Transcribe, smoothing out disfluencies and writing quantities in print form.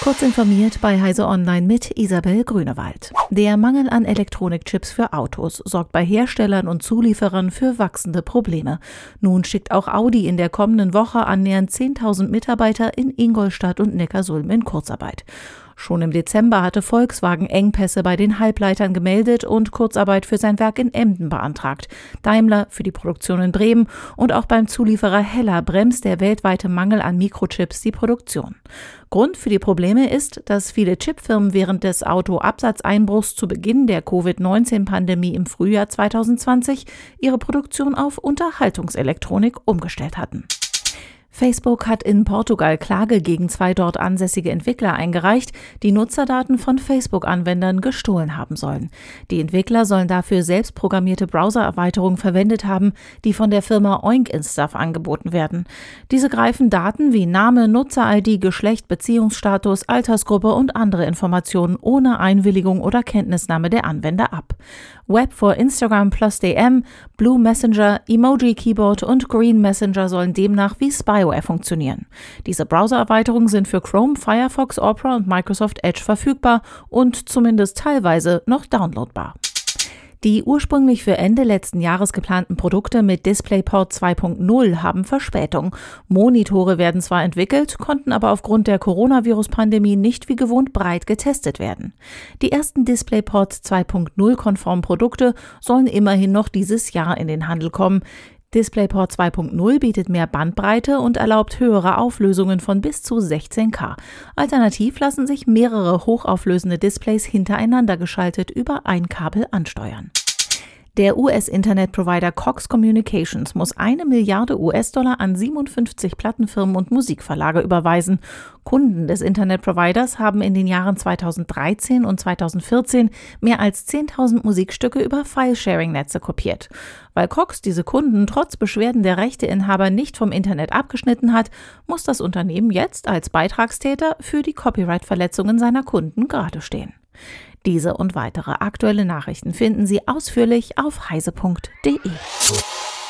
Kurz informiert bei Heise Online mit Isabel Grünewald. Der Mangel an Elektronikchips für Autos sorgt bei Herstellern und Zulieferern für wachsende Probleme. Nun schickt auch Audi in der kommenden Woche annähernd 10.000 Mitarbeiter in Ingolstadt und Neckarsulm in Kurzarbeit. Schon im Dezember hatte Volkswagen Engpässe bei den Halbleitern gemeldet und Kurzarbeit für sein Werk in Emden beantragt. Daimler für die Produktion in Bremen und auch beim Zulieferer Heller bremst der weltweite Mangel an Mikrochips die Produktion. Grund für die Probleme ist, dass viele Chipfirmen während des Autoabsatzeinbruchs zu Beginn der Covid-19-Pandemie im Frühjahr 2020 ihre Produktion auf Unterhaltungselektronik umgestellt hatten. Facebook hat in Portugal Klage gegen 2 dort ansässige Entwickler eingereicht, die Nutzerdaten von Facebook-Anwendern gestohlen haben sollen. Die Entwickler sollen dafür selbstprogrammierte Browser-Erweiterungen verwendet haben, die von der Firma Oink-Instaff angeboten werden. Diese greifen Daten wie Name, Nutzer-ID, Geschlecht, Beziehungsstatus, Altersgruppe und andere Informationen ohne Einwilligung oder Kenntnisnahme der Anwender ab. Web for Instagram plus DM, Blue Messenger, Emoji Keyboard und Green Messenger sollen demnach wie Spyware funktionieren. Diese Browser-Erweiterungen sind für Chrome, Firefox, Opera und Microsoft Edge verfügbar und zumindest teilweise noch downloadbar. Die ursprünglich für Ende letzten Jahres geplanten Produkte mit DisplayPort 2.0 haben Verspätung. Monitore werden zwar entwickelt, konnten aber aufgrund der Coronavirus-Pandemie nicht wie gewohnt breit getestet werden. Die ersten DisplayPort 2.0-konformen Produkte sollen immerhin noch dieses Jahr in den Handel kommen. DisplayPort 2.0 bietet mehr Bandbreite und erlaubt höhere Auflösungen von bis zu 16K. Alternativ lassen sich mehrere hochauflösende Displays hintereinander geschaltet über ein Kabel ansteuern. Der US-Internetprovider Cox Communications muss 1 Milliarde US-Dollar an 57 Plattenfirmen und Musikverlage überweisen. Kunden des Internetproviders haben in den Jahren 2013 und 2014 mehr als 10.000 Musikstücke über File-Sharing-Netze kopiert. Weil Cox diese Kunden trotz Beschwerden der Rechteinhaber nicht vom Internet abgeschnitten hat, muss das Unternehmen jetzt als Beitragstäter für die Copyright-Verletzungen seiner Kunden geradestehen. Diese und weitere aktuelle Nachrichten finden Sie ausführlich auf heise.de.